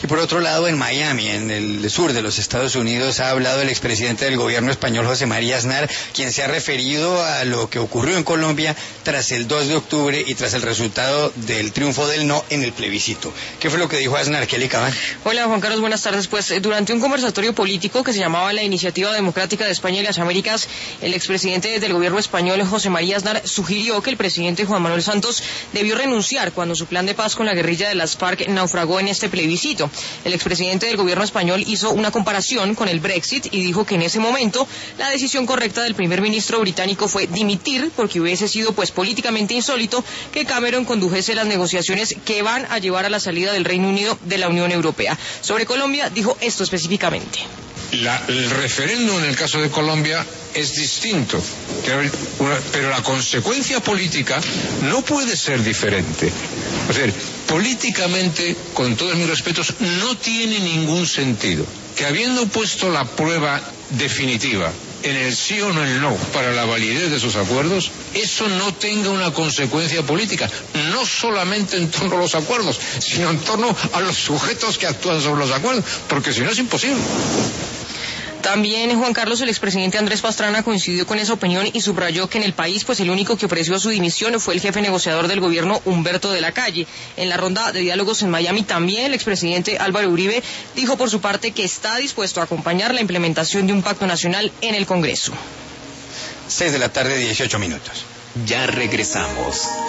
Y por otro lado, en Miami, en el sur de los Estados Unidos, ha hablado el expresidente del gobierno español, José María Aznar, quien se ha referido a lo que ocurrió en Colombia tras el 2 de octubre y tras el resultado del triunfo del no en el plebiscito. ¿Qué fue lo que dijo Aznar? Kelly Cabán. Hola, Juan Carlos, buenas tardes. Pues durante un conversatorio político que se llamaba la Iniciativa Democrática de España y las Américas, el expresidente del gobierno español, José María Aznar, sugirió que el presidente Juan Manuel Santos debió renunciar cuando su plan de paz con la guerrilla de las FARC naufragó en este plebiscito. El expresidente del gobierno español hizo una comparación con el Brexit y dijo que en ese momento la decisión correcta del primer ministro británico fue dimitir, porque hubiese sido pues políticamente insólito que Cameron condujese las negociaciones que van a llevar a la salida del Reino Unido de la Unión Europea. Sobre Colombia dijo esto específicamente. El referéndum en el caso de Colombia es distinto, pero la consecuencia política no puede ser diferente. O sea, políticamente, con todos mis respetos, no tiene ningún sentido que, habiendo puesto la prueba definitiva en el sí o no el no para la validez de sus acuerdos, eso no tenga una consecuencia política, no solamente en torno a los acuerdos, sino en torno a los sujetos que actúan sobre los acuerdos, porque si no es imposible. También, Juan Carlos, el expresidente Andrés Pastrana coincidió con esa opinión y subrayó que en el país, pues el único que ofreció su dimisión fue el jefe negociador del gobierno, Humberto de la Calle. En la ronda de diálogos en Miami también el expresidente Álvaro Uribe dijo por su parte que está dispuesto a acompañar la implementación de un pacto nacional en el Congreso. 6 de la tarde, 18 minutos. Ya regresamos.